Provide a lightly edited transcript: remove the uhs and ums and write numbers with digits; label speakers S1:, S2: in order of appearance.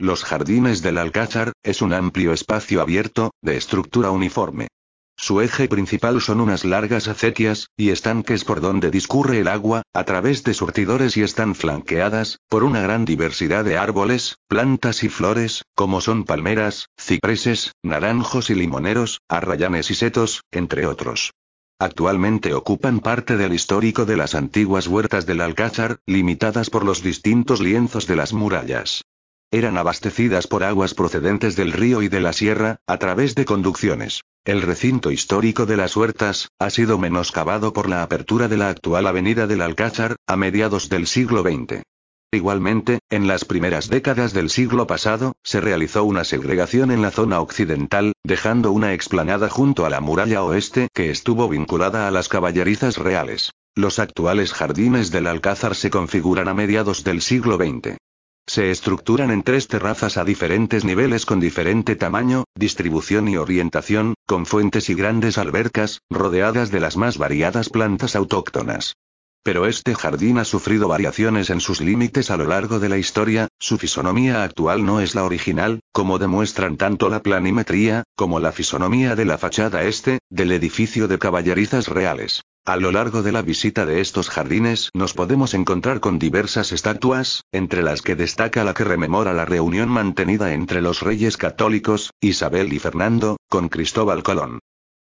S1: Los jardines del Alcázar es un amplio espacio abierto, de estructura uniforme. Su eje principal son unas largas acequias, y estanques por donde discurre el agua, a través de surtidores y están flanqueadas, por una gran diversidad de árboles, plantas y flores, como son palmeras, cipreses, naranjos y limoneros, arrayanes y setos, entre otros. Actualmente ocupan parte del histórico de las antiguas huertas del Alcázar, limitadas por los distintos lienzos de las murallas. Eran abastecidas por aguas procedentes del río y de la sierra, a través de conducciones. El recinto histórico de las huertas ha sido menoscabado por la apertura de la actual avenida del Alcázar, a mediados del siglo XX. Igualmente, en las primeras décadas del siglo pasado, se realizó una segregación en la zona occidental, dejando una explanada junto a la muralla oeste que estuvo vinculada a las caballerizas reales. Los actuales jardines del Alcázar se configuran a mediados del siglo XX. Se estructuran en 3 terrazas a diferentes niveles con diferente tamaño, distribución y orientación, con fuentes y grandes albercas, rodeadas de las más variadas plantas autóctonas. Pero este jardín ha sufrido variaciones en sus límites a lo largo de la historia, su fisonomía actual no es la original, como demuestran tanto la planimetría, como la fisonomía de la fachada este, del edificio de caballerizas reales. A lo largo de la visita de estos jardines nos podemos encontrar con diversas estatuas, entre las que destaca la que rememora la reunión mantenida entre los reyes católicos, Isabel y Fernando, con Cristóbal Colón.